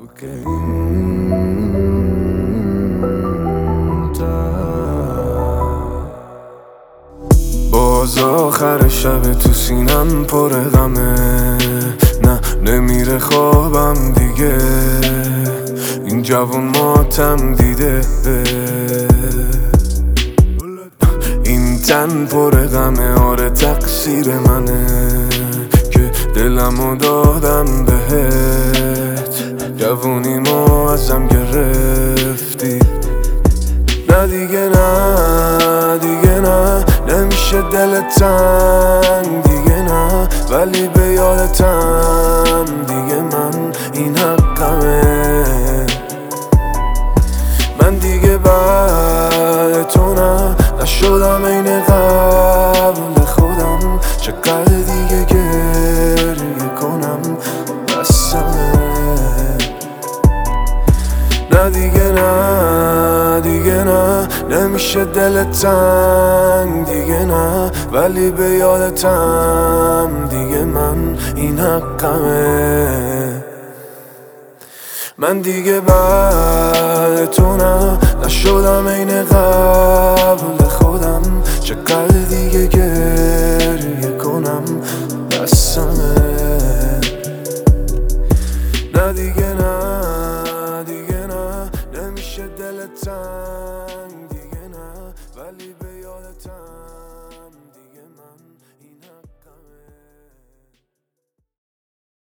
باز آخر شب تو سینم پر غمه، نه نمیره خوابم دیگه، این جوون ماتم دیده، این تن پر غمه، آره تقصیر منه که دلمو دادم بهت، جوونیمو ازم گرفتی. نه دیگه نه دیگه نه، نمیشه دلت تنگ دیگه نه، ولی به یادتم دیگه، من این حقمه. من دیگه بعد تو نشدم این قبل خودم، چقدر دیگه گریه کنم بسمه. نه دیگه نه دیگه نه، نمیشه دلت تنگ دیگه نه، ولی به یادتم دیگه، من این حقمه. من دیگه بعد تو نشدم این قبل خودم، چقدر دیگه گریه کنم بسمه. نه دیگه نه دیگه نه، نمیشه دلت تنگ